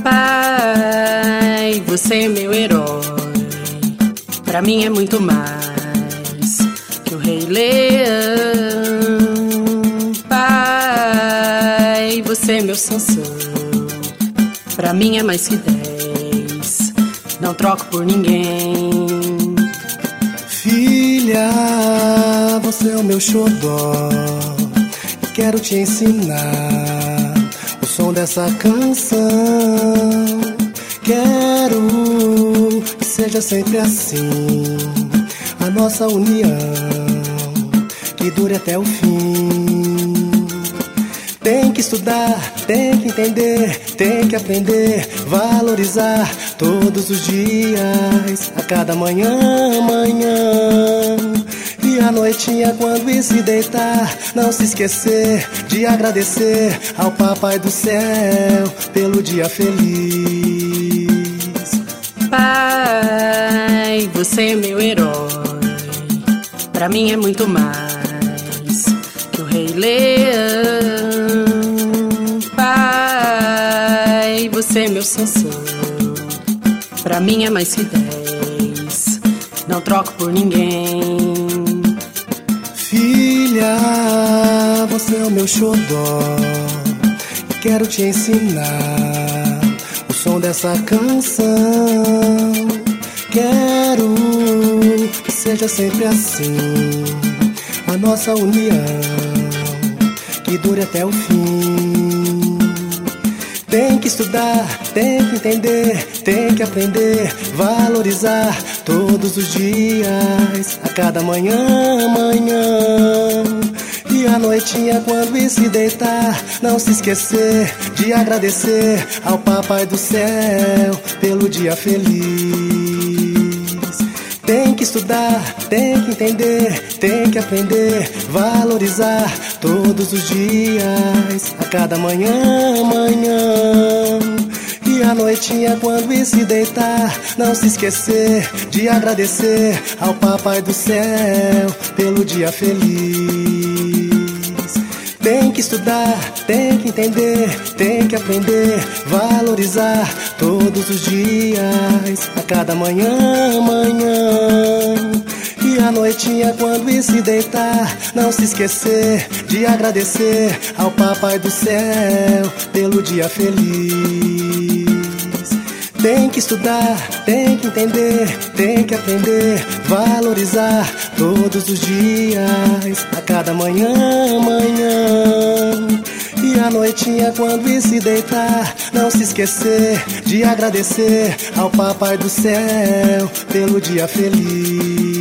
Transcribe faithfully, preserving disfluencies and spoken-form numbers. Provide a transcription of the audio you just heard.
Pai, você é meu herói. Pra mim é muito mais que o Rei Leão. Pai, você é meu Sansão. Pra mim é mais que dez. Não troco por ninguém. Filha, você é o meu xodó. Quero te ensinar o som dessa canção. Quero que seja sempre assim, a nossa união, que dure até o fim. Tem que estudar, tem que entender, tem que aprender, valorizar todos os dias, a cada manhã, manhã. E à noitinha quando ir se deitar, não se esquecer de agradecer ao Papai do Céu pelo dia feliz. Pai, você é meu herói. Pra mim é muito mais que o Rei Leão. Pai, você é meu Sansão. Pra mim é mais que dez. Não troco por ninguém. Filha, você é o meu xodó. Quero te ensinar o som dessa canção. Quero que seja sempre assim, a nossa união, que dure até o fim. Tem que estudar, tem que entender, tem que aprender, valorizar todos os dias, a cada manhã, manhã. E à noitinha quando ir se deitar, não se esquecer de agradecer ao Papai do Céu pelo dia feliz. Tem que estudar, tem que entender, tem que aprender, valorizar todos os dias, a cada manhã, manhã. E à noitinha quando ir se deitar, não se esquecer de agradecer ao Papai do Céu pelo dia feliz. Tem que estudar, tem que entender, tem que aprender, valorizar todos os dias, a cada manhã, manhã. E à noitinha quando ir se deitar, não se esquecer de agradecer ao Papai do Céu pelo dia feliz. Tem que estudar, tem que entender, tem que aprender, valorizar todos os dias, a cada manhã, manhã. E à noitinha quando ir se deitar, não se esquecer de agradecer ao Papai do Céu pelo dia feliz.